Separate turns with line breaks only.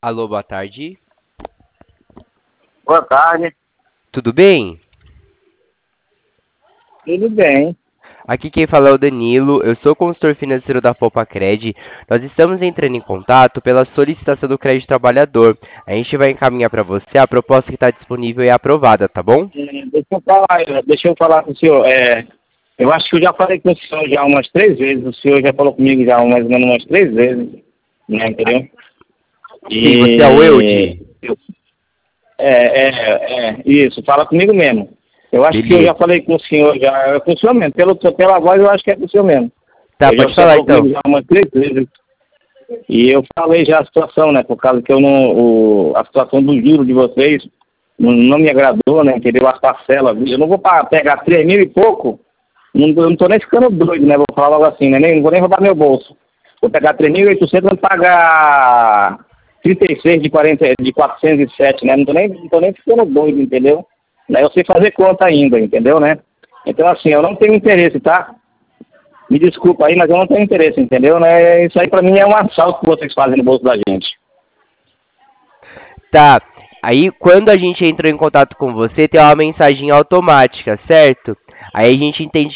Alô, boa tarde.
Boa tarde,
Tudo bem?
tudo bem?
Aqui quem fala é o Danilo, eu sou consultor financeiro da Fopacred. Nós estamos entrando em contato pela solicitação do crédito trabalhador. A gente vai encaminhar para você a proposta que está disponível e aprovada, tá bom?
Deixa eu falar com o senhor. Eu acho que eu já falei com o senhor já umas 3 vezes. O senhor já falou comigo já mais ou menos umas 3 vezes, né, entendeu?
Sim, você é o
E
Eude?
isso, fala comigo mesmo. Eu acho que eu já
Beleza.
falei com o senhor já, é com o senhor mesmo. Pela voz eu acho que é com o senhor mesmo.
Tá,
Eu já,
pode
o senhor
falar
falou
então.
comigo já umas 3 vezes. E eu falei já a situação, né? Por causa que eu não. A situação do juro de vocês não me agradou, né? Entendeu? As parcelas. Eu não vou pegar 3 mil e pouco. Eu não tô nem ficando doido, né? Vou falar logo assim, né? Não vou nem roubar meu bolso. Vou pegar 3.800 e pagar 36 de 407, né? Não tô nem ficando doido, entendeu? Daí eu sei fazer conta ainda, entendeu, né? Então, assim, eu não tenho interesse, tá? Me desculpa aí, mas eu não tenho interesse, entendeu? Né? Isso aí pra mim é um assalto que vocês fazem no bolso da gente.
Tá. Aí, quando a gente entrou em contato com você, tem uma mensagem automática, certo? Aí a gente entende